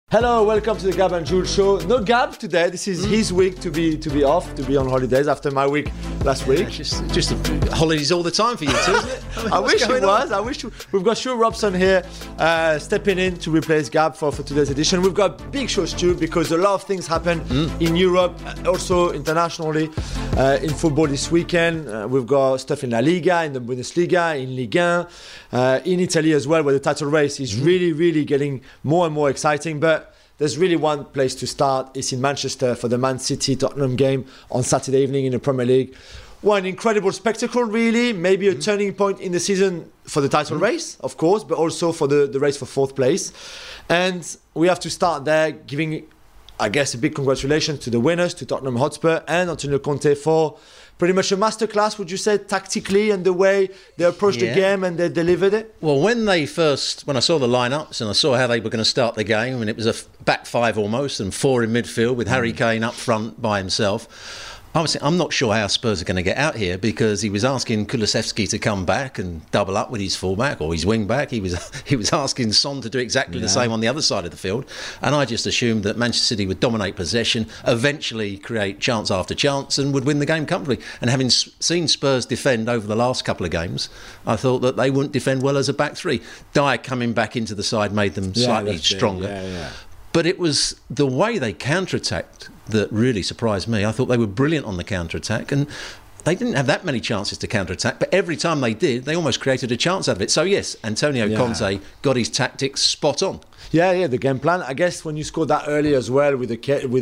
Hello, welcome to the Gab and Jules show. No Gab today. This is his week to be off, to be on holidays after my week last week. Just holidays all the time for you two, isn't it? I wish it was. We've got Stu Robson here stepping in to replace Gab for today's edition. We've got big shows too because a lot of things happen in Europe, also internationally in football this weekend. We've got stuff in La Liga, in the Bundesliga, in Ligue 1, in Italy as well, where the title race is really getting more and more exciting. But there's really one place to start. It's in Manchester for the Man City-Tottenham game on Saturday evening in the Premier League. One incredible spectacle, really. Maybe a turning point in the season for the title race, of course, but also for the race for fourth place. And we have to start there, giving, I guess, a big congratulations to the winners, to Tottenham Hotspur and Antonio Conte for pretty much a masterclass, would you say, tactically and the way they approached the game and they delivered it? Well, when I saw the lineups and I saw how they were going to start the game, and it was a back five almost and four in midfield with Harry Kane up front by himself, I'm not sure how Spurs are going to get out here, because he was asking Kulusevski to come back and double up with his fullback or his wing back. He was asking Son to do exactly the same on the other side of the field, and I just assumed that Manchester City would dominate possession, eventually create chance after chance, and would win the game comfortably. And having seen Spurs defend over the last couple of games, I thought that they wouldn't defend well as a back three. Dyer coming back into the side made them slightly stronger. But it was the way they counter-attacked that really surprised me. I thought they were brilliant on the counter-attack, and they didn't have that many chances to counter-attack, but every time they did, they almost created a chance out of it. So yes, Antonio Conte got his tactics spot on. Yeah, the game plan. I guess when you scored that early as well with the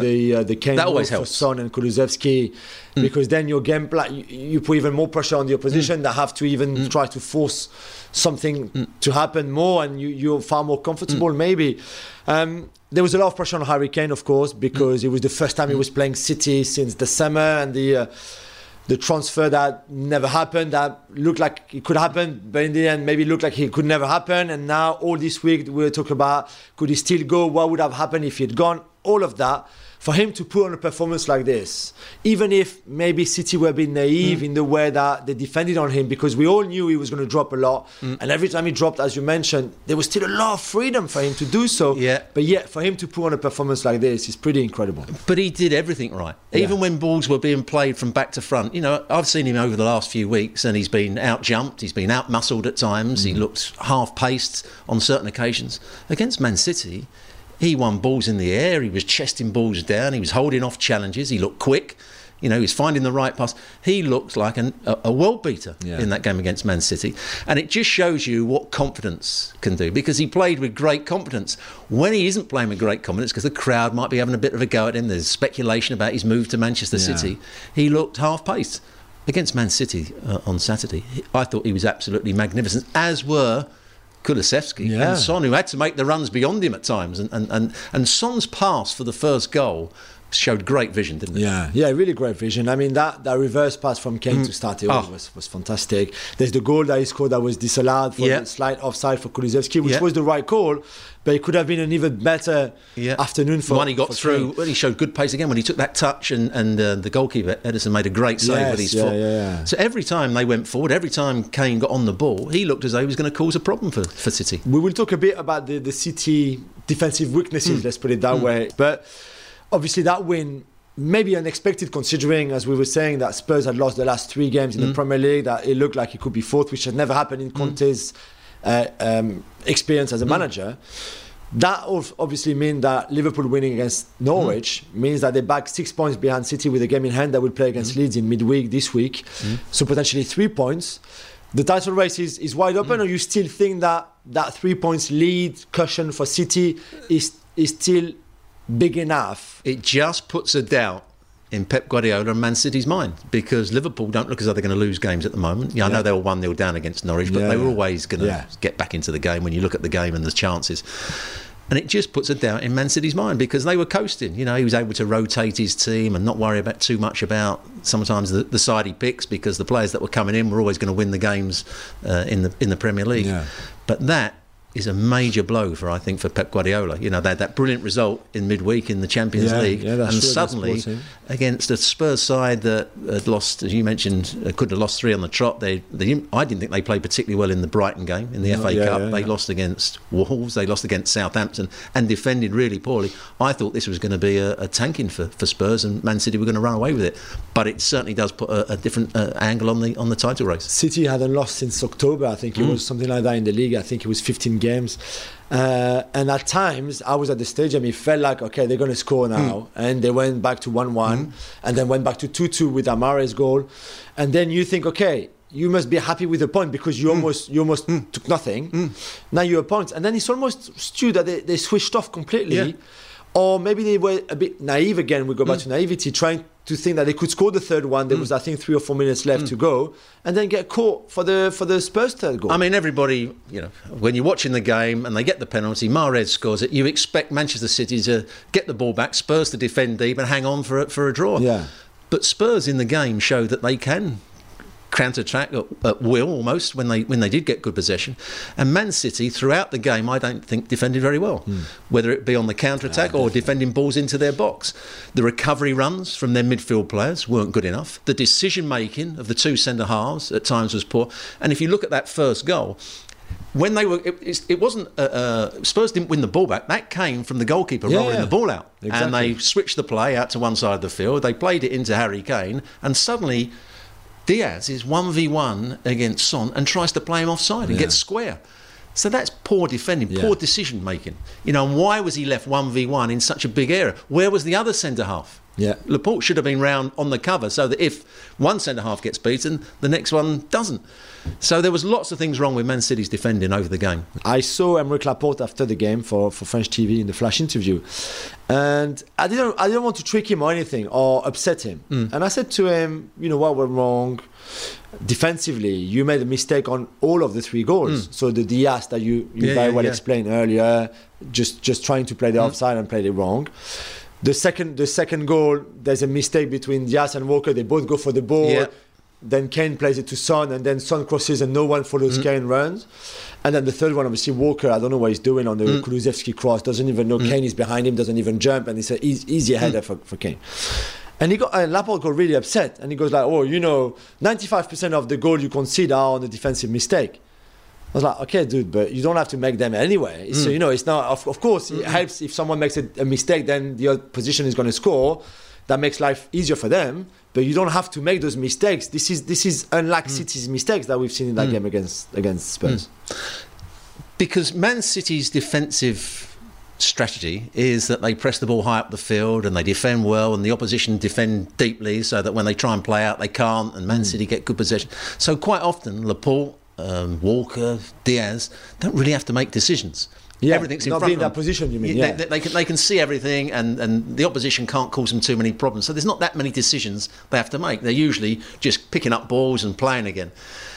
Kane that always for helps. Son and Kulusevski, because then your game plan, you put even more pressure on the opposition that have to even try to force something to happen more, and you're far more comfortable maybe. There was a lot of pressure on Harry Kane, of course, because it was the first time he was playing City since the summer, and the transfer that never happened, that looked like it could happen, but in the end maybe looked like it could never happen. And now all this week we'll talk about, could he still go? What would have happened if he had gone? All of that. For him to put on a performance like this, even if maybe City were a bit naive in the way that they defended on him, because we all knew he was going to drop a lot, and every time he dropped, as you mentioned, there was still a lot of freedom for him to do so. But yet, for him to put on a performance like this is pretty incredible. But he did everything right. Even when balls were being played from back to front. You know, I've seen him over the last few weeks, and he's been out-jumped, he's been out-muscled at times, he looked half-paced on certain occasions. Against Man City, he won balls in the air, he was chesting balls down, he was holding off challenges, he looked quick, he was finding the right pass. He looked like a world beater in that game against Man City. And it just shows you what confidence can do, because he played with great confidence. When he isn't playing with great confidence, because the crowd might be having a bit of a go at him, there's speculation about his move to Manchester City, he looked half-paced. Against Man City on Saturday, I thought he was absolutely magnificent, as were Kulusevski and Son, who had to make the runs beyond him at times, and Son's pass for the first goal showed great vision, didn't it? Yeah, really great vision. I mean, that reverse pass from Kane to start it was fantastic. There's the goal that he scored that was disallowed for the slight offside for Kulusevski, which was the right call, but it could have been an even better afternoon for when he got through. Well, he showed good pace again when he took that touch, and the goalkeeper Ederson made a great save with his foot. So every time they went forward, every time Kane got on the ball, he looked as though he was going to cause a problem for City. We will talk a bit about the City defensive weaknesses, let's put it that way. But obviously that win, maybe unexpected, considering, as we were saying, that Spurs had lost the last 3 games in the Premier League, that it looked like it could be fourth, which had never happened in Conte's experience as a manager. That obviously means that Liverpool winning against Norwich means that they're back 6 points behind City with a game in hand that will play against Leeds in midweek this week. So potentially 3 points. The title race is wide open, or you still think that 3 points lead cushion for City is still big enough? It just puts a doubt in Pep Guardiola and Man City's mind, because Liverpool don't look as though they're going to lose games at the moment. I know they were 1-0 down against Norwich, but they were always going to get back into the game when you look at the game and the chances. And it just puts a doubt in Man City's mind, because they were coasting. He was able to rotate his team and not worry about too much about sometimes the side he picks, because the players that were coming in were always going to win the games in the Premier League. But that is a major blow I think, for Pep Guardiola. You know, they had that brilliant result in midweek in the Champions League, and suddenly against a Spurs side that had lost, as you mentioned, could have lost 3 on the trot. I didn't think they played particularly well in the Brighton game in the FA Cup. They lost against Wolves, they lost against Southampton, and defended really poorly. I thought this was going to be a tanking for Spurs, and Man City were going to run away with it. But it certainly does put a different angle on the title race. City hadn't lost since October. I think it was something like that in the league. I think it was 15 games. And at times, I was at the stadium, it felt like, okay, they're going to score now. And they went back to 1-1, and then went back to 2-2 with Amare's goal. And then you think, okay, you must be happy with the point because you almost took nothing. Now you're a point. And then it's almost, Stu, that they switched off completely. Yeah. Or maybe they were a bit naive again. We go back to naivety, trying to think that they could score the third one. There was, I think, 3 or 4 minutes left to go, and then get caught for the Spurs third goal. I mean, everybody, you know, when you're watching the game and they get the penalty, Mahrez scores it, you expect Manchester City to get the ball back, Spurs to defend deep and hang on for a draw. Yeah. But Spurs in the game show that they can counter-attack at will almost when they did get good possession, and Man City throughout the game I don't think defended very well, whether it be on the counter-attack or defending balls into their box. The recovery runs from their midfield players weren't good enough. The decision-making of the 2 centre-halves at times was poor, and if you look at that first goal, when they were, it wasn't Spurs didn't win the ball back. That came from the goalkeeper rolling the ball out, and they switched the play out to one side of the field. They played it into Harry Kane, and suddenly Diaz is 1v1 against Son and tries to play him offside and gets square. So that's poor defending, poor decision making. You know, and why was he left 1v1 in such a big area? Where was the other centre half? Yeah. Laporte should have been round on the cover so that if one centre half gets beaten, the next one doesn't. So there was lots of things wrong with Man City's defending over the game. I saw Aymeric Laporte after the game for French TV in the flash interview, and I didn't want to trick him or anything or upset him. And I said to him, you know what went wrong defensively? You made a mistake on all of the 3 goals. So the Diaz that you very well explained earlier, just trying to play the offside and played it wrong. The second goal, there's a mistake between Diaz and Walker. They both go for the ball. Yeah. Then Kane plays it to Son, and then Son crosses and no one follows Kane runs. And then the third one, obviously, Walker, I don't know what he's doing on the Kulusevski cross, doesn't even know Kane is behind him, doesn't even jump, and it's an easy header for Kane. And Laporte got really upset, and he goes like, oh, you know, 95% of the goal you concede are on the defensive mistake. I was like, okay, dude, but you don't have to make them anyway. So, you know, it's not, of course, it helps if someone makes a mistake, then the opposition is going to score. That makes life easier for them, but you don't have to make those mistakes. This is unlike City's mistakes that we've seen in that game against Spurs. Because Man City's defensive strategy is that they press the ball high up the field and they defend well, and the opposition defend deeply so that when they try and play out, they can't, and Man City get good possession. So quite often, Laporte, Walker, Diaz don't really have to make decisions. Yeah, everything's in not front be in of them. that position, you mean? They can see everything, and the opposition can't cause them too many problems. So there's not that many decisions they have to make. They're usually just picking up balls and playing again.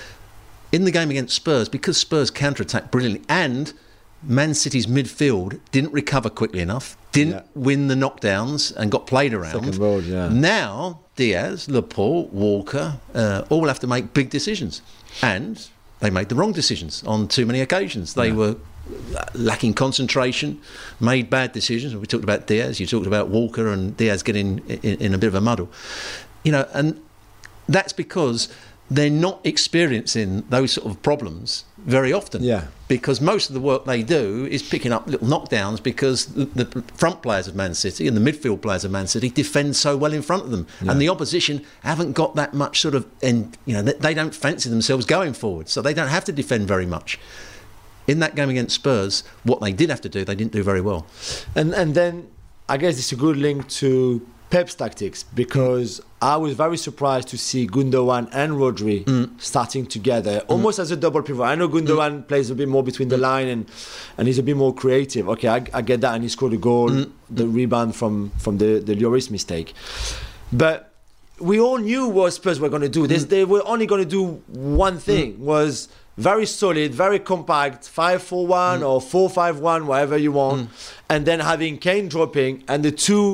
In the game against Spurs, because Spurs counter-attacked brilliantly, and Man City's midfield didn't recover quickly enough, didn't win the knockdowns and got played around. Second road, Now Diaz, Laporte, Walker all have to make big decisions, and they made the wrong decisions on too many occasions. They were lacking concentration, made bad decisions. We talked about Diaz, you talked about Walker, and Diaz getting in a bit of a muddle. You know, and that's because they're not experiencing those sort of problems very often. Yeah. Because most of the work they do is picking up little knockdowns because the front players of Man City and the midfield players of Man City defend so well in front of them. Yeah. And the opposition haven't got that much sort of, and you know, they don't fancy themselves going forward, so they don't have to defend very much. In that game against Spurs, what they did have to do, they didn't do very well. And then I guess it's a good link to Pep's tactics, because I was very surprised to see Gundogan and Rodri starting together, almost as a double pivot. I know Gundogan plays a bit more between the line and he's a bit more creative. Okay, I get that, and he scored a goal, the rebound from the Lloris mistake. But we all knew what Spurs were going to do. They were only going to do one thing, was very solid, very compact, 5-4-1 or 4-5-1, whatever you want, and then having Kane dropping and the two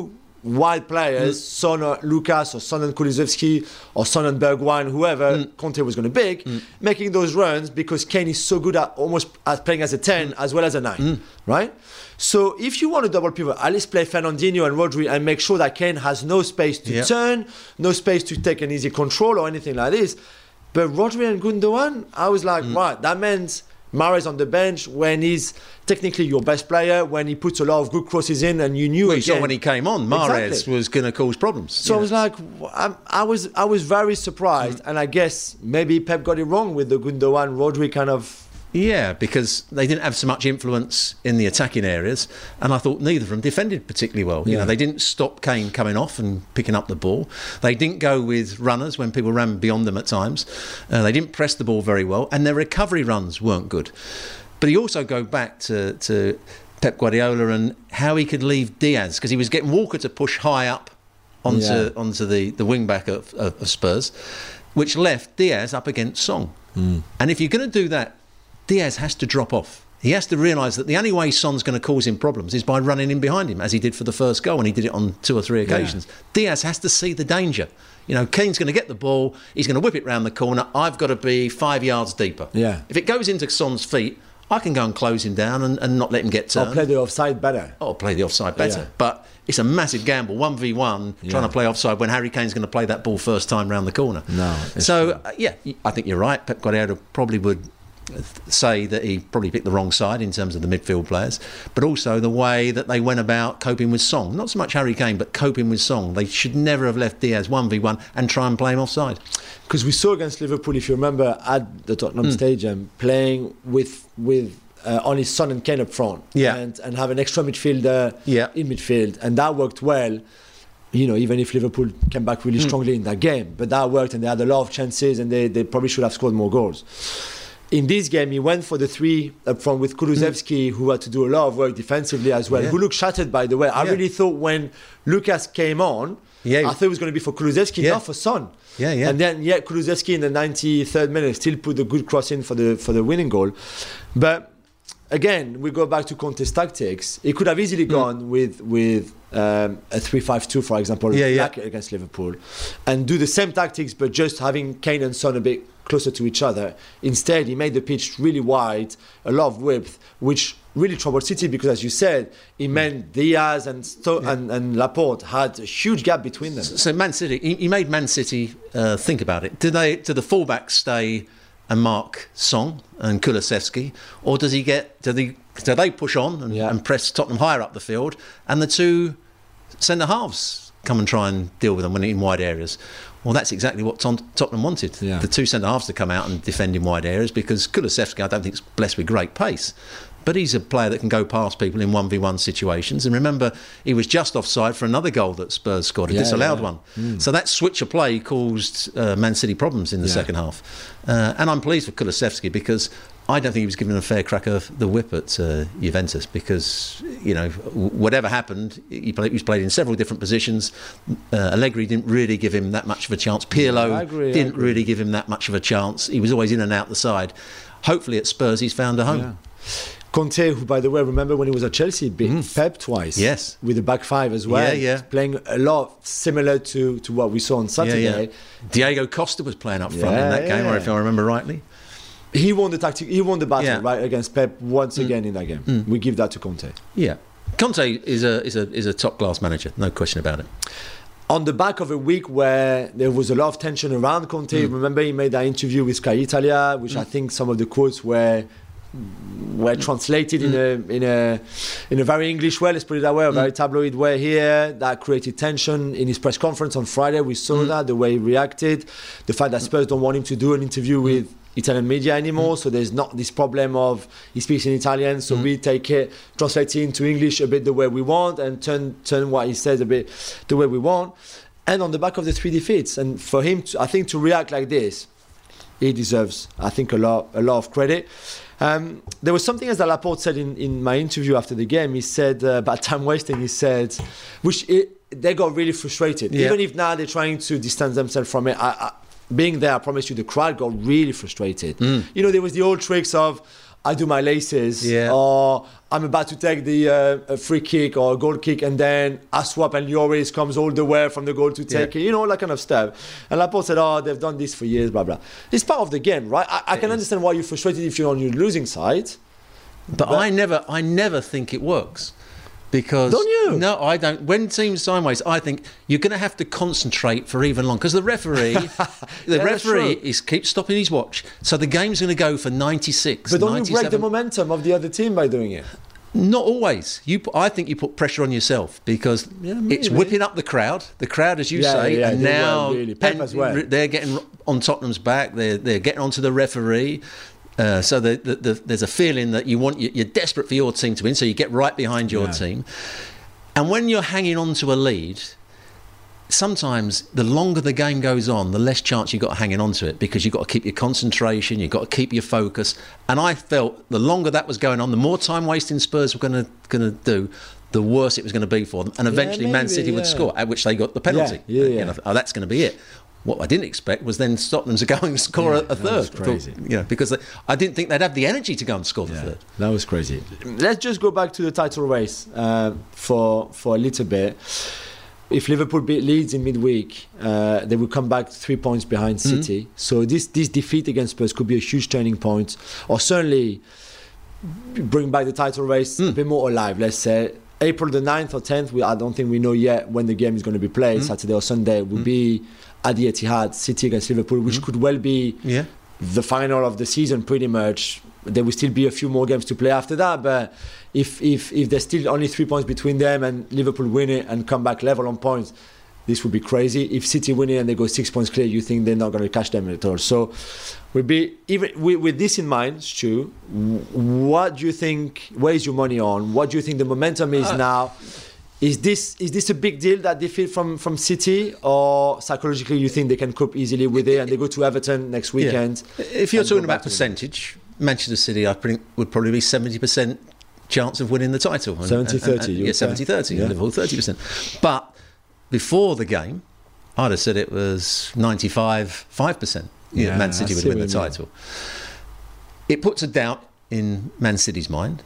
wide players, Son or Lucas or Son and Kulusevski or Son and Bergwijn, whoever Conte was going to pick, making those runs because Kane is so good at almost at playing as a 10 as well as a 9, right? So if you want a double pivot, at least play Fernandinho and Rodri and make sure that Kane has no space to turn, no space to take an easy control or anything like this. But Rodri and Gundogan, I was like, right, that means Mahrez on the bench when he's technically your best player, when he puts a lot of good crosses in, and you knew. Well, you saw when he came on, Mahrez was going to cause problems. So I was like, I was very surprised, and I guess maybe Pep got it wrong with the Gundogan Rodri kind of. Yeah, because they didn't have so much influence in the attacking areas, and I thought neither of them defended particularly well. You know, they didn't stop Kane coming off and picking up the ball. They didn't go with runners when people ran beyond them at times. They didn't press the ball very well, and their recovery runs weren't good. But he also go back to Pep Guardiola and how he could leave Diaz, because he was getting Walker to push high up onto the wing back of Spurs, which left Diaz up against Song. And if you're going to do that, Diaz has to drop off. He has to realise that the only way Son's going to cause him problems is by running in behind him, as he did for the first goal, and he did it on 2 or 3 occasions. Diaz has to see the danger. You know, Kane's going to get the ball, he's going to whip it round the corner, I've got to be 5 yards deeper. If it goes into Son's feet, I can go and close him down and not let him get turned. Or play the offside better. But it's a massive gamble, 1v1, trying to play offside when Harry Kane's going to play that ball first time round the corner. So, I think you're right. Pep Guardiola probably would say that he probably picked the wrong side in terms of the midfield players, but also the way that they went about coping with Song. Not so much Harry Kane, but coping with Song. They should never have left Diaz 1v1 and try and play him offside. Because we saw against Liverpool, if you remember, at the Tottenham Stadium, playing with only Son and Kane up front, and have an extra midfielder in midfield, and that worked well. You know, even if Liverpool came back really strongly in that game, but that worked, and they had a lot of chances, and they probably should have scored more goals. In this game, he went for the 3 up front with Kulusevski, who had to do a lot of work defensively as well, who looked shattered, by the way. I really thought when Lucas came on, I thought it was going to be for Kulusevski, not for Son. And then, Kulusevski in the 93rd minute still put a good cross in for the winning goal. But again, we go back to Conte's tactics. He could have easily gone with a 3-5-2, for example, like against Liverpool, and do the same tactics, but just having Kane and Son a bit closer to each other. Instead, he made the pitch really wide, a lot of width, which really troubled City because, as you said, it meant Diaz and Laporte had a huge gap between them. So Man City, he made Man City think about it. Do the fullbacks stay and mark Song and Kulusevski, or do they push on and press Tottenham higher up the field, and the 2 centre halves come and try and deal with them when in wide areas? Well, that's exactly what Tottenham wanted. The 2 centre halves to come out and defend in wide areas, because Kulusevski, I don't think, is blessed with great pace, but he's a player that can go past people in 1v1 situations. And remember, he was just offside for another goal that Spurs scored, a disallowed one. So that switch of play caused Man City problems in the second half. And I'm pleased with Kulusevski, because I don't think he was given a fair crack of the whip at Juventus, because, you know, whatever happened, he was played in several different positions. Allegri didn't really give him that much of a chance. Pirlo didn't really give him that much of a chance. He was always in and out the side. Hopefully at Spurs he's found a home. Conte, who, by the way, remember when he was at Chelsea, beat Pep twice. With the back 5 as well. Playing a lot similar to what we saw on Saturday. Diego Costa was playing up front in that game, or if I remember rightly. He won the battle right against Pep once again in that game. We give that to Conte. Conte is a top class manager, no question about it. On the back of a week where there was a lot of tension around Conte, remember he made that interview with Sky Italia, which I think some of the quotes were translated in a very English way, let's put it that way, a very tabloid way here. That created tension in his press conference on Friday. We saw that, the way he reacted, the fact that Spurs don't want him to do an interview with Italian media anymore, so there's not this problem of he speaks in Italian, so we take it, translate it into English a bit the way we want, and turn what he says a bit the way we want. And on the back of the 3 defeats, and for him to react like this, he deserves, I think, a lot of credit. There was something, as Laporte said in my interview after the game, he said about time wasting, he said, they got really frustrated. Even if now they're trying to distance themselves from it, being there, I promise you, the crowd got really frustrated. You know, there was the old tricks of, I do my laces, or I'm about to take the a free kick or a goal kick, and then Aswap and Lloris comes all the way from the goal to take it, that kind of stuff. And Laporte said, they've done this for years, blah, blah. It's part of the game, right? I can understand why you're frustrated if you're on your losing side. But I never think it works. Because don't you? No, I don't. When teams sideways, I think you're going to have to concentrate for even long because the referee, keeps stopping his watch, so the game's going to go for 96. But don't 97. you break the momentum of the other team by doing it? Not always. I think you put pressure on yourself because it's whipping up the crowd. The crowd, as you say, and now they're getting on Tottenham's back. They're getting onto the referee. So there's a feeling that you're desperate for your team to win, so you get right behind your team. And when you're hanging on to a lead, sometimes the longer the game goes on, the less chance you've got of hanging on to it because you've got to keep your concentration, you've got to keep your focus. And I felt the longer that was going on, the more time wasting Spurs were going to do, the worse it was going to be for them. And eventually Man City would score, at which they got the penalty. That's going to be it. What I didn't expect was then Tottenham to go and score a third. That was crazy. Because I didn't think they'd have the energy to go and score the third. That was crazy. Let's just go back to the title race for a little bit. If Liverpool beat Leeds in midweek, they will come back 3 points behind City. So this defeat against Spurs could be a huge turning point, or certainly bring back the title race a bit more alive, let's say. April the 9th or 10th, I don't think we know yet when the game is going to be played, Saturday or Sunday, will be at the Etihad, City against Liverpool, which could well be the final of the season pretty much. There will still be a few more games to play after that, but if there's still only 3 points between them and Liverpool win it and come back level on points, this would be crazy. If City win it and they go 6 points clear, you think they're not going to catch them at all. So we'll be, even with this in mind, Stu, what do you think, where is your money on? What do you think the momentum is now? Is this a big deal, that defeat from City, or psychologically you think they can cope easily with it and they go to Everton next weekend? If you're talking about percentage, Manchester City, I think, would probably be 70% chance of winning the title. 70-30. 70-30. Liverpool 30%. But before the game, I'd have said it was 95%. Man City would win the title. It puts a doubt in Man City's mind.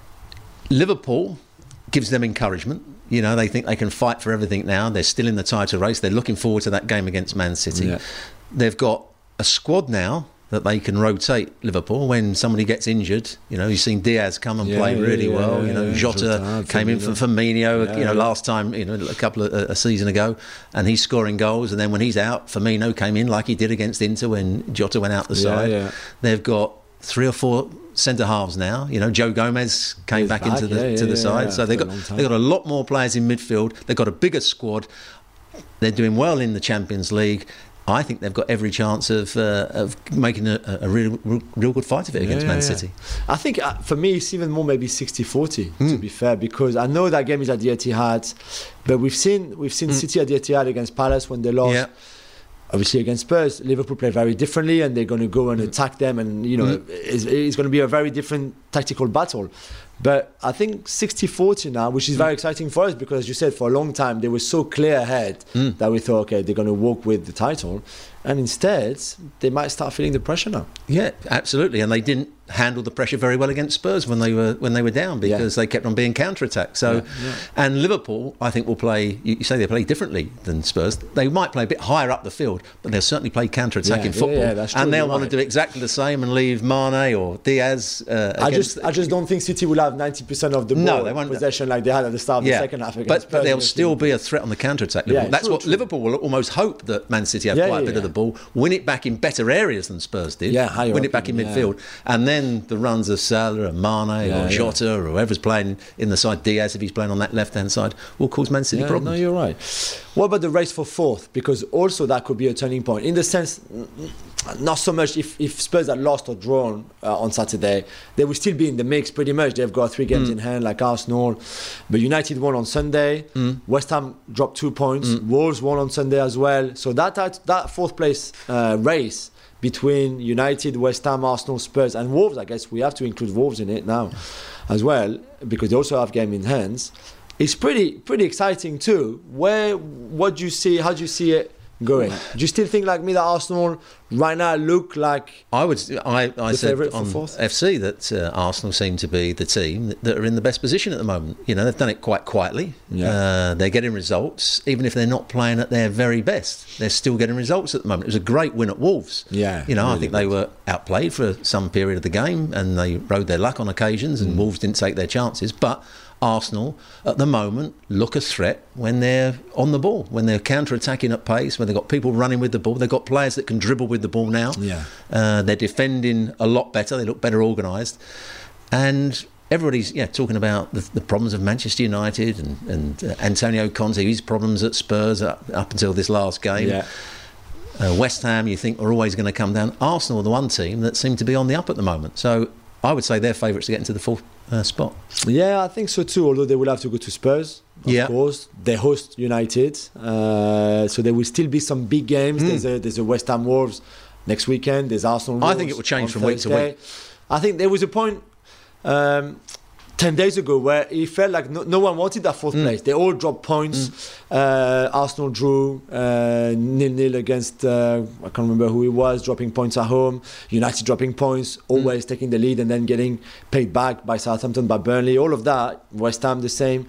Liverpool gives them encouragement. They think they can fight for everything now. They're still in the title race. They're looking forward to that game against Man City. They've got a squad now that they can rotate Liverpool when somebody gets injured. You've seen Diaz come and play really well. Jota came in for Firmino, last time, a couple of a season ago, and he's scoring goals. And then when he's out, Firmino came in like he did against Inter when Jota went out the side. They've got 3 or 4 centre halves now. Joe Gomez came back into the side. So they've got a lot more players in midfield. They've got a bigger squad. They're doing well in the Champions League. I think they've got every chance of making a real good fight of it against Man City. I think for me it's even more maybe 60-40 to be fair, because I know that game is at the Etihad, but we've seen City at the Etihad against Palace when they lost. Obviously against Spurs, Liverpool play very differently, and they're going to go and attack them, and it's going to be a very different tactical battle. But I think 60-40 now, which is very exciting for us, because as you said, for a long time they were so clear ahead that we thought, okay, they're going to walk with the title, and instead they might start feeling the pressure now. Yeah, absolutely, and they didn't handle the pressure very well against Spurs when they were down, because they kept on being counter-attacked. So, and Liverpool, I think, will play. You say they play differently than Spurs. They might play a bit higher up the field, but they'll certainly play counter-attacking football, that's true, and they'll want to do exactly the same and leave Mane or Diaz. I just don't think City will have 90% of the ball possession like they had at the start of the second half against Spurs. But they'll still be a threat on the counter-attack. That's what Liverpool will almost hope, that Man City have quite a bit of the ball, win it back in better areas than Spurs did, win it back in midfield, and then the runs of Salah and Mane or Jota or whoever's playing in the side, Diaz if he's playing on that left-hand side, will cause Man City problems. No, you're right. What about the race for fourth? Because also that could be a turning point, in the sense, not so much if Spurs had lost or drawn on Saturday, they will still be in the mix pretty much. They've got 3 games in hand like Arsenal, but United won on Sunday, West Ham dropped 2 points, Wolves won on Sunday as well. So that fourth place race between United, West Ham, Arsenal, Spurs and Wolves, I guess we have to include Wolves in it now as well, because they also have game in hands. It's pretty exciting too. What do you see? How do you see it going. Do you still think like me that Arsenal right now look like I said favourite on for fourth? FC that Arsenal seem to be the team that are in the best position at the moment. You know, they've done it quite quietly. Yeah. They're getting results, even if they're not playing at their very best. They're still getting results at the moment. It was a great win at Wolves. Yeah, you know, really I think they were outplayed for some period of the game, and they rode their luck on occasions, and Wolves didn't take their chances. But Arsenal, at the moment, look a threat when they're on the ball, when they're counter-attacking at pace, when they've got people running with the ball. They've got players that can dribble with the ball now. Yeah. They're defending a lot better. They look better organised. And everybody's talking about the problems of Manchester United and Antonio Conte, his problems at Spurs up until this last game. Yeah. West Ham, you think, are always going to come down. Arsenal are the one team that seem to be on the up at the moment. So I would say they're favourites to get into the fourth spot. Yeah, I think so too, although they will have to go to Spurs, of course. They host United, so there will still be some big games. There's a West Ham Wolves next weekend. There's Arsenal Wolves. I think it will change from Thursday. week to week. I think there was a point 10 days ago where it felt like no one wanted that fourth place. They all dropped points. Arsenal drew 0-0 against, I can't remember who it was, dropping points at home. United dropping points, always taking the lead and then getting paid back by Southampton, by Burnley, all of that. West Ham the same.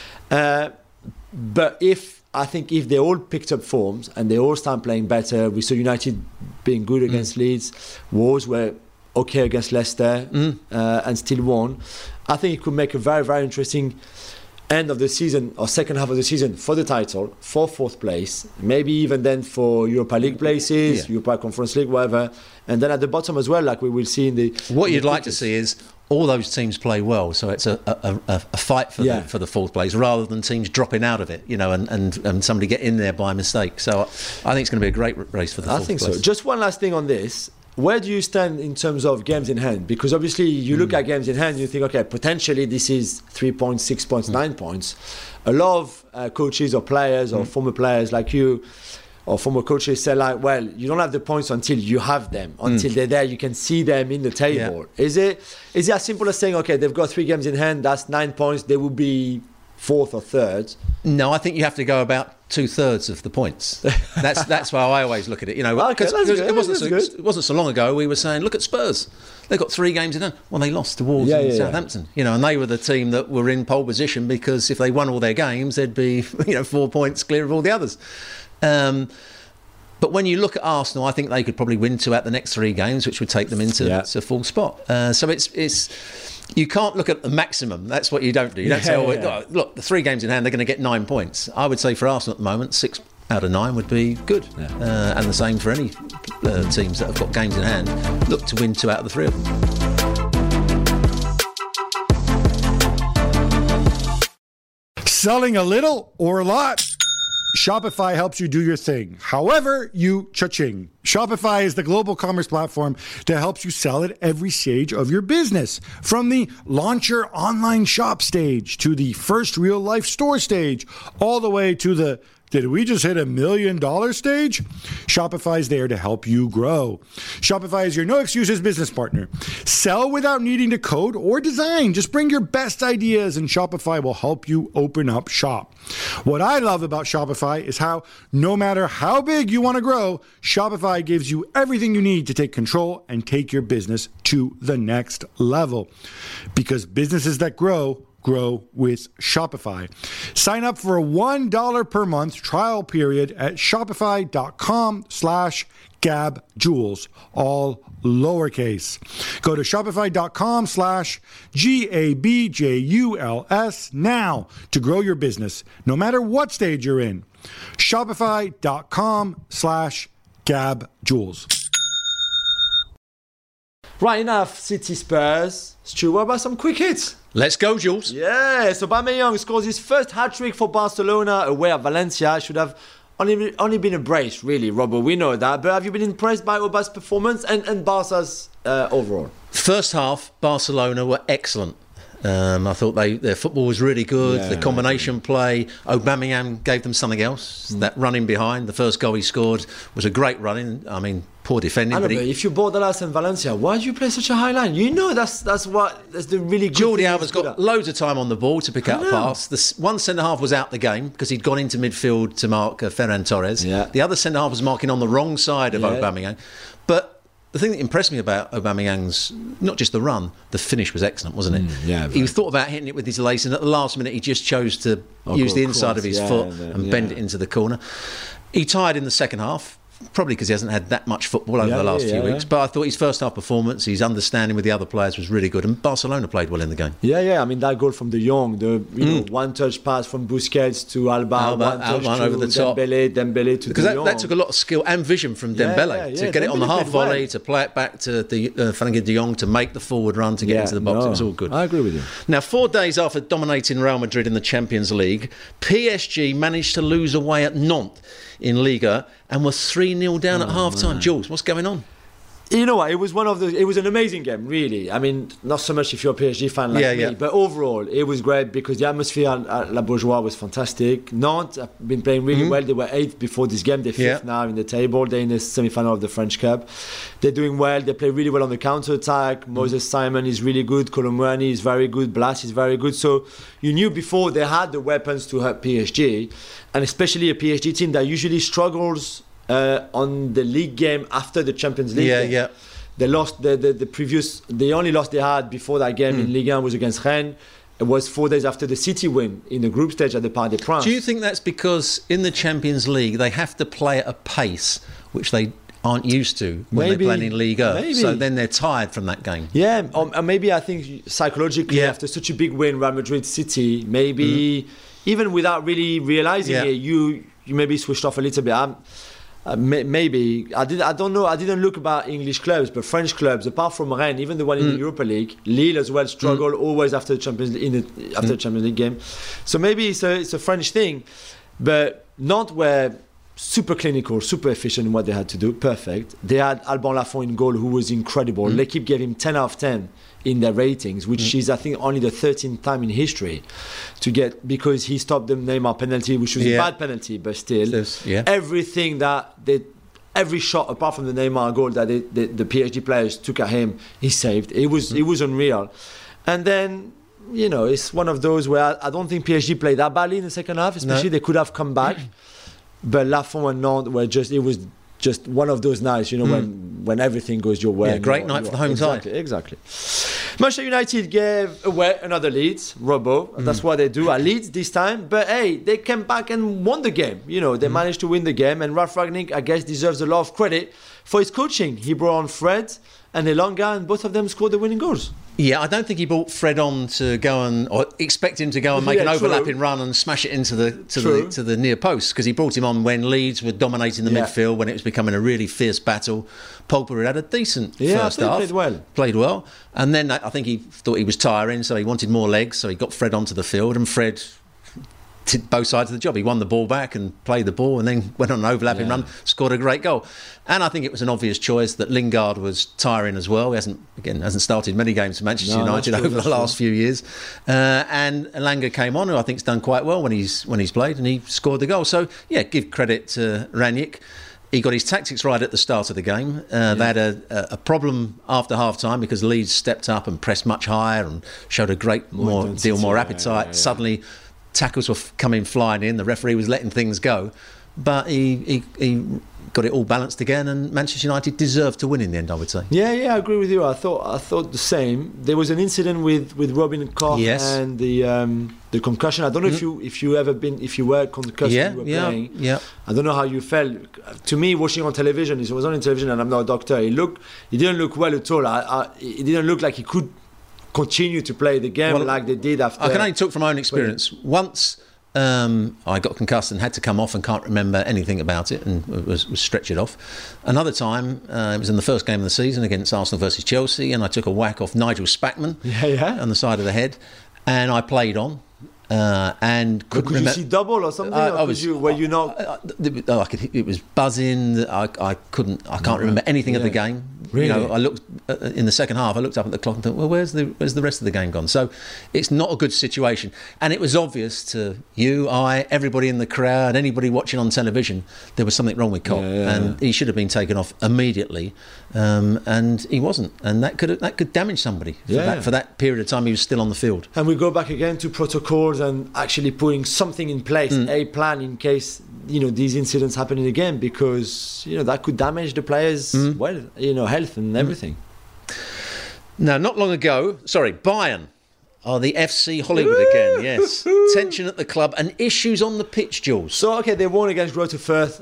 But I think if they all picked up forms and they all start playing better, we saw United being good against Leeds, Wolves were okay against Leicester and still won. I think it could make a very, very interesting end of the season or second half of the season for the title, for fourth place, maybe even then for Europa League places, Europa Conference League, whatever. And then at the bottom as well, like we will see in the... What you'd like to see is all those teams play well, so it's a fight for the fourth place rather than teams dropping out of it, you know, and somebody get in there by mistake. So I think it's going to be a great race for the fourth place. I think so. Just one last thing on this. Where do you stand in terms of games in hand? Because obviously you look at games in hand, you think, okay, potentially this is 3 points, 6 points, 9 points. A lot of coaches or players or former players like you or former coaches say like, well, you don't have the points until you have them, until they're there, you can see them in the table. Yeah. Is it as simple as saying, okay, they've got 3 games in hand, that's 9 points, they will be fourth or third? No, I think you have to go about 2/3 of the points. That's why I always look at it. You know, okay, it wasn't so long ago we were saying, look at Spurs. They've got 3 games in hand. Well, they lost to Wolves and Southampton. You know, and they were the team that were in pole position because if they won all their games, they'd be 4 points clear of all the others. But when you look at Arsenal, I think they could probably win 2 out the next 3 games, which would take them into a full spot. So it's you can't look at the maximum. That's what you don't do. You don't say, look, the 3 games in hand, they're going to get 9 points. I would say for Arsenal at the moment, 6 out of 9 would be good. Yeah. And the same for any teams that have got games in hand. Look to win 2 out of the 3 of them. Selling a little or a lot? Shopify helps you do your thing. However, you cha-ching. Shopify is the global commerce platform that helps you sell at every stage of your business. From the launch your online shop stage to the first real life store stage, all the way to the did we just hit $1 million stage? Shopify is there to help you grow. Shopify is your no excuses business partner. Sell without needing to code or design. Just bring your best ideas and Shopify will help you open up shop. What I love about Shopify is how no matter how big you want to grow, Shopify gives you everything you need to take control and take your business to the next level. Because businesses that grow with Shopify. Sign up for a $1 per month trial period at shopify.com/GabJules, all lowercase. Go to shopify.com/GABJULS now to grow your business, no matter what stage you're in. Shopify.com/GabJules. Right, enough City Spurs. Stu, what about some quick hits? Let's go, Jules. Yeah, so Aubameyang scores his first hat-trick for Barcelona away at Valencia. Should have only been a brace, really, Robbo. We know that. But have you been impressed by Auba's performance and Barca's overall? First half, Barcelona were excellent. I thought their football was really good. Yeah, the combination play. Aubameyang gave them something else. That run in behind, the first goal he scored was a great run in. I mean, poor defending. I know, but but if you bought Dallas and Valencia, why do you play such a high line? You know that's the really good Jordi thing Alba's he's good got at. loads of time on the ball to pick out a pass. One centre-half was out the game because he'd gone into midfield to mark Ferran Torres. Yeah. The other centre-half was marking on the wrong side of Aubameyang. But the thing that impressed me about Aubameyang's, not just the run, the finish was excellent, wasn't it? Yeah, he thought about hitting it with his lace, and at the last minute he just chose to use the inside of his foot and bend it into the corner. He tired in the second half, probably because he hasn't had that much football over the last few weeks. But I thought his first half performance, his understanding with the other players was really good, and Barcelona played well in the game. Yeah. I mean, that goal from De Jong, one-touch pass from Busquets to Alba, one-touch to over the top. Dembele to Because De Jong. that took a lot of skill and vision from Dembele to get it on the Dembele half played volley, well. to play it back to the Frenkie De Jong, to make the forward run, to get into the box. It was all good. I agree with you. Now, 4 days after dominating Real Madrid in the Champions League, PSG managed to lose away at Nantes in Liga and were 3-0 down at half-time. Jules, what's going on? You know what? It was it was an amazing game, really. I mean, not so much if you're a PSG fan like me, but overall, it was great because the atmosphere at La Beaujoire was fantastic. Nantes have been playing really well. They were 8th before this game. They're 5th now in the table. They're in the semi-final of the French Cup. They're doing well. They play really well on the counter-attack. Moses Simon is really good. Colomwani is very good. Blas is very good. So you knew before they had the weapons to hurt PSG, and especially a PSG team that usually struggles on the league game after the Champions League. They lost the only loss they had before that game in Ligue 1 was against Rennes. It was 4 days after the City win in the group stage at the Parc des Princes. Do you think that's because in the Champions League they have to play at a pace which they aren't used to when they're playing in Liga? So then they're tired from that game. Yeah, or maybe I think psychologically after such a big win, Real Madrid, City, maybe even without really realising it, you maybe switched off a little bit. Maybe I don't know. I didn't look about English clubs, but French clubs, apart from Rennes, even the one in the Europa League, Lille as well struggle always after the Champions League game. So maybe it's a French thing, but Nantes were super clinical, super efficient in what they had to do. Perfect. They had Alban Lafont in goal, who was incredible. L'Equipe gave him 10 out of 10 in their ratings, which is I think only the 13th time in history to get, because he stopped the Neymar penalty, which was a bad penalty, but still everything every shot apart from the Neymar goal that the PSG players took at him, he saved. It was unreal. And then it's one of those where I don't think PSG played that badly in the second half, especially they could have come back, but Lafont and Nantes were just one of those nights, when everything goes your way. Great night for the home side. Exactly. Manchester United gave away another Leeds, Robbo. That's what they do at Leeds this time. But hey, they came back and won the game. They managed to win the game. And Ralf Rangnick, I guess, deserves a lot of credit for his coaching. He brought on Fred and Elanga, and both of them scored the winning goals. Yeah, I don't think he brought Fred on to go or expect him to go and make an overlapping run and smash it into the near post, because he brought him on when Leeds were dominating the midfield, when it was becoming a really fierce battle. Pogba had a decent first half. Played well. And then I think he thought he was tiring, so he wanted more legs, so he got Fred onto the field, and Fred did both sides of the job. He won the ball back and played the ball, and then went on an overlapping run, scored a great goal. And I think it was an obvious choice that Lingard was tiring as well. He hasn't started many games for Manchester United over the last few years. And Elanga came on, who I think's done quite well when he's played, and he scored the goal. So give credit to Rangnick. He got his tactics right at the start of the game. They had a problem after half-time because Leeds stepped up and pressed much higher and showed a great more appetite. Suddenly, tackles were coming flying in. The referee was letting things go, but he got it all balanced again, and Manchester United deserved to win in the end, I would say. Yeah, I agree with you. I thought the same. There was an incident with Robin Koch and the concussion. I don't know if you were concussed, you were playing. I don't know how you felt. To me, watching on television, it was on television, and I'm not a doctor. He didn't look well at all. It didn't look like he could continue to play the game like they did after. I can only talk from my own experience. Once I got concussed and had to come off and can't remember anything about it and was stretchered off. Another time, it was in the first game of the season against Arsenal versus Chelsea, and I took a whack off Nigel Spackman on the side of the head, and I played on. and couldn't Could you see double or something? Were you not? It was buzzing. I can't remember anything of the game. Really? You know, I looked in the second half. I looked up at the clock and thought, well, where's the rest of the game gone? So it's not a good situation, and it was obvious to you, everybody in the crowd, anybody watching on television, there was something wrong with Kopp, and he should have been taken off immediately, and he wasn't, and that could damage somebody for that period of time he was still on the field. And we go back again to protocols and actually putting something in place, a plan in case these incidents happening again, because that could damage the players' health and everything. Now, not long ago, Bayern are the FC Hollywood again. Yes, tension at the club and issues on the pitch, Jules. So they won against Greuther Fürth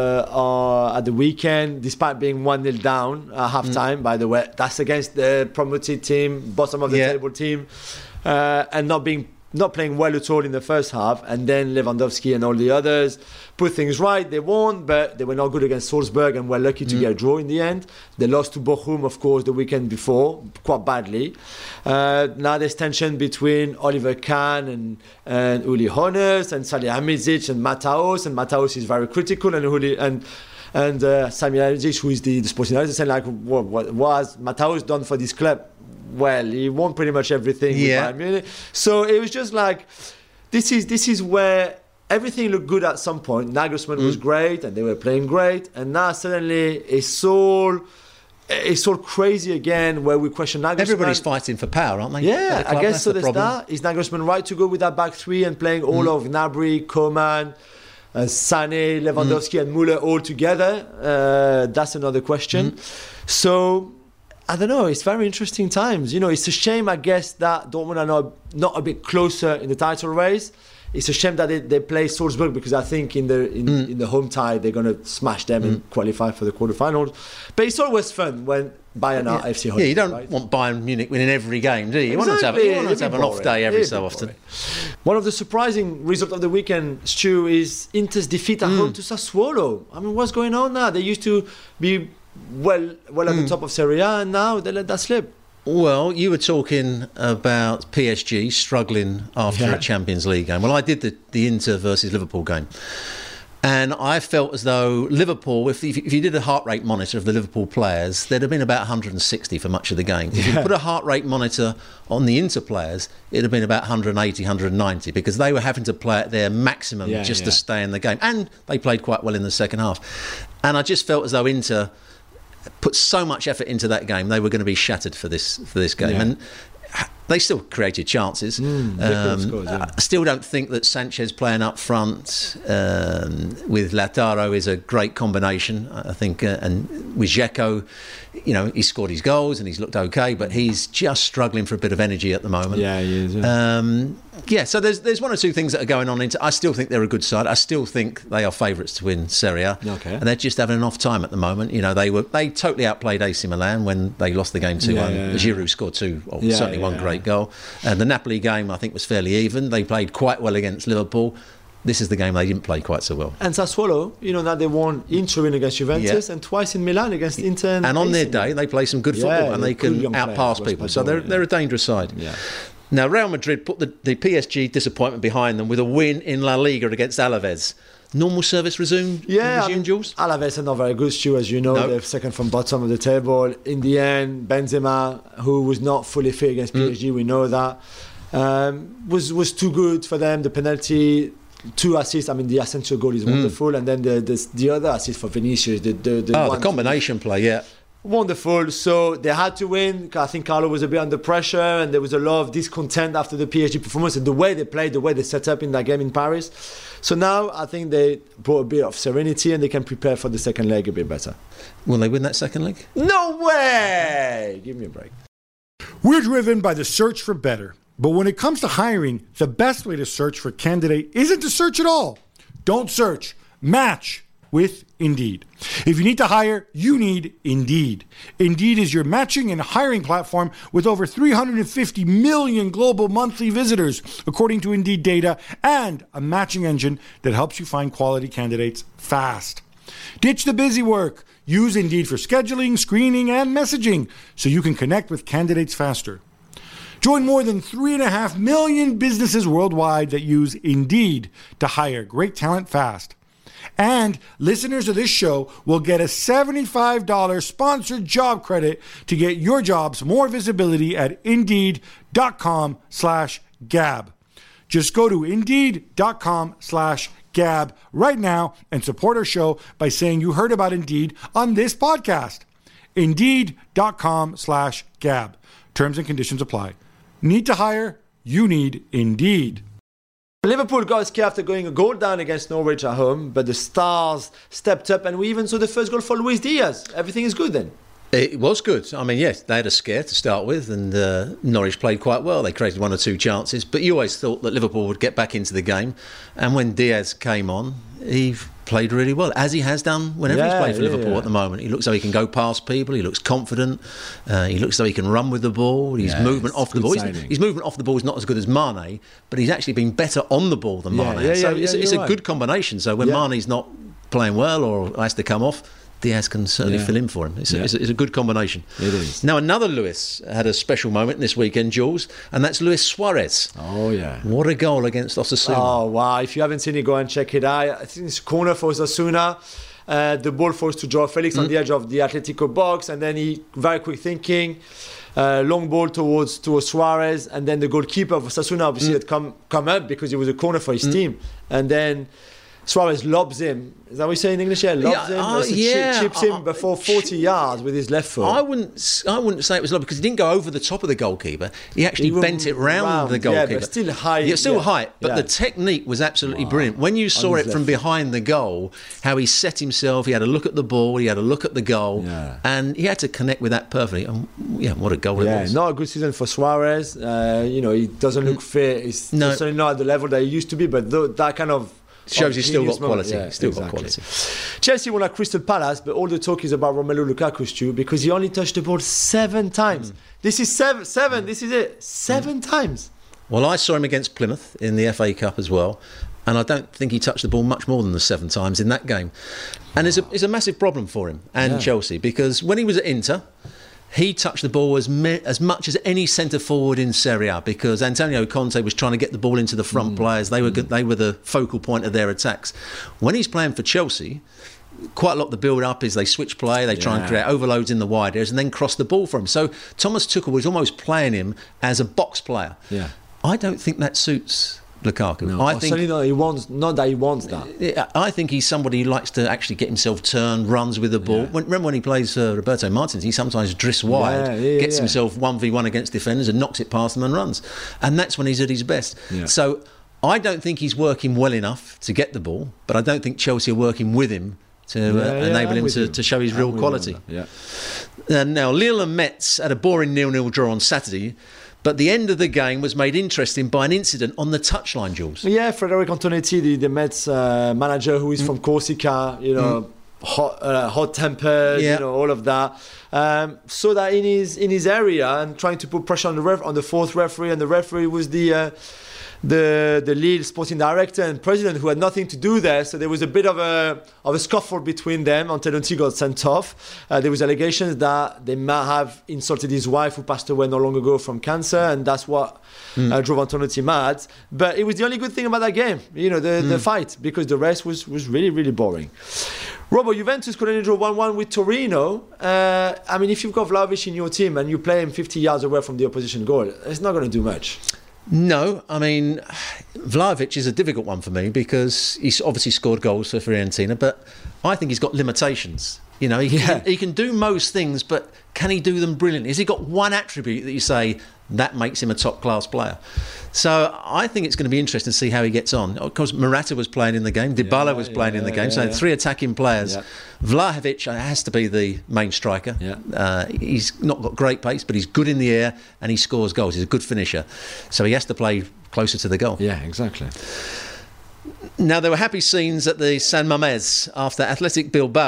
at the weekend, despite being 1-0 down at half-time. By the way, that's against the promoted team, bottom of the table team, and not playing well at all in the first half, and then Lewandowski and all the others put things right. They won, but they were not good against Salzburg and were lucky to get a draw in the end. They lost to Bochum, of course, the weekend before, quite badly. Now there's tension between Oliver Kahn and Uli Hoeneß and Salihamidzic and Mataos, and Mataos is very critical, and Salihamidzic, who is the sporting editor, saying what has Mataos done for this club? Well, he won pretty much everything with Bayern Munich. So it was just this is where everything looked good at some point. Nagelsmann was great and they were playing great, and now suddenly it's all crazy again, where we question Nagelsmann. Everybody's fighting for power, aren't they? Yeah, I guess so. There's that. Is Nagelsmann right to go with that back three and playing all of Gnabry, Coman, Sané, Lewandowski and Müller all together? That's another question. So I don't know. It's very interesting times. It's a shame, I guess, that Dortmund are not a bit closer in the title race. It's a shame that they play Salzburg, because I think in the home tie they're going to smash them and qualify for the quarterfinals. But it's always fun when Bayern are FC Hollywood. Yeah, you don't want Bayern Munich winning every game, do you? You want to have an off day every so often. One of the surprising results of the weekend, Stu, is Inter's defeat at home to Sassuolo. I mean, what's going on now? They used to be well at the top of Serie A, and now they let that slip. Well, you were talking about PSG struggling after a Champions League game. Well, I did the Inter versus Liverpool game, and I felt as though Liverpool, if you did a heart rate monitor of the Liverpool players, there'd have been about 160 for much of the game. If you put a heart rate monitor on the Inter players, it'd have been about 180, 190, because they were having to play at their maximum to stay in the game, and they played quite well in the second half. And I just felt as though Inter put so much effort into that game, they were going to be shattered for this game, and they still created chances. I still don't think that Sanchez playing up front with Lautaro is a great combination. I think, and with Dzeko, he scored his goals and he's looked okay, but he's just struggling for a bit of energy at the moment. Yeah, he is. So there's one or two things that are going on. I still think they're a good side. I still think they are favourites to win Serie A. Okay. And they're just having an off time at the moment. They totally outplayed AC Milan when they lost the game 2-1. Giroud scored certainly one great goal. And the Napoli game, I think, was fairly even. They played quite well against Liverpool. This is the game they didn't play quite so well. And Sassuolo, now they won in Turin against Juventus and twice in Milan against Inter. And on their day, they play some good football and they can outpass people. So they're a dangerous side. Yeah. Now, Real Madrid put the PSG disappointment behind them with a win in La Liga against Alaves. Normal service resumed, Jules? Alaves are not very good, Stu, as you know. Nope. They're second from bottom of the table. In the end, Benzema, who was not fully fit against PSG, we know that, was too good for them. The penalty, 2 assists. I mean, the Asensio goal is wonderful, and then the other assist for Vinicius. The combination play, wonderful. So they had to win. I think Carlo was a bit under pressure, and there was a lot of discontent after the PSG performance and the way they played, the way they set up in that game in Paris. So now I think they brought a bit of serenity and they can prepare for the second leg a bit better. Will they win that second leg? No way! Give me a break. We're driven by the search for better. But when it comes to hiring, the best way to search for a candidate isn't to search at all. Don't search. Match with Indeed. If you need to hire, you need Indeed. Indeed is your matching and hiring platform with over 350 million global monthly visitors, according to Indeed data, and a matching engine that helps you find quality candidates fast. Ditch the busy work. Use Indeed for scheduling, screening, and messaging so you can connect with candidates faster. Join more than 3.5 million businesses worldwide that use Indeed to hire great talent fast. And listeners of this show will get a $75 sponsored job credit to get your jobs more visibility at Indeed.com/Gab. Just go to Indeed.com/Gab right now and support our show by saying you heard about Indeed on this podcast. Indeed.com/Gab. Terms and conditions apply. Need to hire? You need Indeed. Liverpool got scared after going a goal down against Norwich at home, but the Stars stepped up and we even saw the first goal for Luis Diaz. Everything is good then. It was good. I mean, yes, they had a scare to start with, and Norwich played quite well. They created one or two chances, but you always thought that Liverpool would get back into the game. And when Diaz came on, he played really well, as he has done whenever he's played for Liverpool at the moment. He looks like he can go past people. He looks confident. He looks like he can run with the ball. His movement off the ball. His movement off the ball is not as good as Mane, but he's actually been better on the ball than Mane. It's a good combination. So when Mane's not playing well or has to come off, Diaz can certainly fill in for him. It's a good combination. It is. Now, another Luis had a special moment this weekend, Jules, and that's Luis Suarez. Oh, yeah. What a goal against Osasuna. Oh, wow. If you haven't seen it, go and check it out. I think it's a corner for Osasuna. The ball falls to Joao Felix on the edge of the Atletico box, and then he, very quick thinking, long ball towards Suarez, and then the goalkeeper of Osasuna obviously had come up because it was a corner for his team. And then Suarez lobs him. Is that what you say in English? Yeah, lobs him. Chips him before 40 yards with his left foot. I wouldn't say it was lob because he didn't go over the top of the goalkeeper. He actually bent it round the goalkeeper. Yeah, but still high. Yeah, still height. But the technique was absolutely brilliant. When you saw it from behind the goal, how he set himself, he had a look at the ball, he had a look at the goal, and he had to connect with that perfectly. And what a goal it was. Not a good season for Suarez. He doesn't look fit. He's certainly not at the level that he used to be, but that kind of shows he's still got quality. Got quality. Chelsea won at Crystal Palace, but all the talk is about Romelu Lukaku, Stu, because he only touched the ball 7 times. This is seven. This is it. 7 times. Well, I saw him against Plymouth in the FA Cup as well, and I don't think he touched the ball much more than the 7 times in that game. And it's a massive problem for him and Chelsea, because when he was at Inter, he touched the ball as much as any centre forward in Serie A, because Antonio Conte was trying to get the ball into the front players. They were the focal point of their attacks. When he's playing for Chelsea, quite a lot of the build-up is they switch play, they try and create overloads in the wide areas and then cross the ball for him. So Thomas Tuchel was almost playing him as a box player. Yeah. I don't think that suits Lukaku. No, I think certainly not. Not that he wants that. I think he's somebody who likes to actually get himself turned, runs with the ball. Remember when he plays Roberto Martins, he sometimes drifts wide, gets himself 1v1 against defenders and knocks it past them and runs. And that's when he's at his best. Yeah. So I don't think he's working well enough to get the ball, but I don't think Chelsea are working with him to enable him to show his real quality. Now, Lille and Metz had a boring 0-0 draw on Saturday, but the end of the game was made interesting by an incident on the touchline, Jules. Yeah, Frederic Antonetti, the Mets manager, who is from Corsica, hot-tempered, all of that. So that in his area and trying to put pressure on the fourth referee, and the referee was the Lille sporting director and president, who had nothing to do there. So there was a bit of a scuffle between them. Antonetti got sent off. There was allegations that they might have insulted his wife, who passed away not long ago from cancer, and that's what drove Antonetti mad. But it was the only good thing about that game, the fight, because the rest was really, really boring. Robo, Juventus could only draw 1-1 with Torino. If you've got Vlahovic in your team and you play him 50 yards away from the opposition goal, it's not going to do much. No, Vlahovic is a difficult one for me because he's obviously scored goals for Fiorentina, but I think he's got limitations. He can do most things, but can he do them brilliantly? Has he got one attribute that you say that makes him a top-class player? So I think it's going to be interesting to see how he gets on. Of course, Morata was playing in the game, Dybala was playing in the game, so 3 attacking players. Yeah. Vlahovic has to be the main striker. Yeah. He's not got great pace, but he's good in the air and he scores goals. He's a good finisher. So he has to play closer to the goal. Yeah, exactly. Now, there were happy scenes at the San Mamés after Athletic Bilbao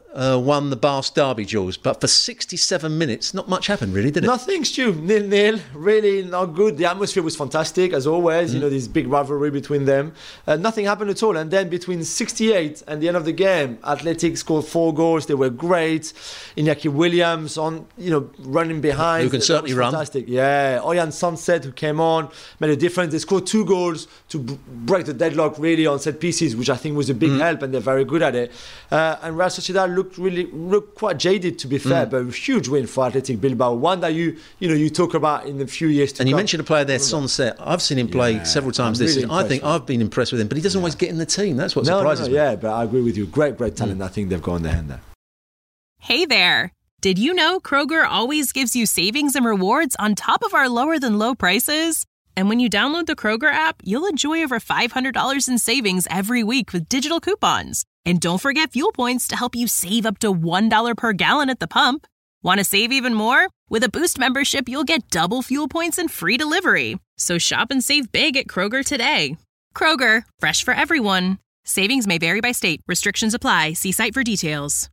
won the Basque Derby, Jules, but for 67 minutes, not much happened, really, did it? Nothing, Stu. 0-0. Really not good. The atmosphere was fantastic, as always. You know, this big rivalry between them. Nothing happened at all. And then between 68 and the end of the game, Athletic scored 4 goals. They were great. Iñaki Williams running behind. Who can certainly run. Fantastic. Yeah. Oyan Sunset, who came on, made a difference. They scored 2 goals to break the deadlock, really, on set pieces, which I think was a big help, and they're very good at it. And Real Sociedad looked quite jaded, to be fair, but a huge win for Athletic Bilbao. One that you talk about in a few years to come. And you mentioned a player there, Sunset. I've seen him play several times this season. I think I've been impressed with him, but he doesn't always get in the team. That's what surprises me. Yeah, but I agree with you. Great talent. I think they've got in their hand there. Hey there. Did you know Kroger always gives you savings and rewards on top of our lower than low prices? And when you download the Kroger app, you'll enjoy over $500 in savings every week with digital coupons. And don't forget fuel points to help you save up to $1 per gallon at the pump. Want to save even more? With a Boost membership, you'll get double fuel points and free delivery. So shop and save big at Kroger today. Kroger, fresh for everyone. Savings may vary by state. Restrictions apply. See site for details.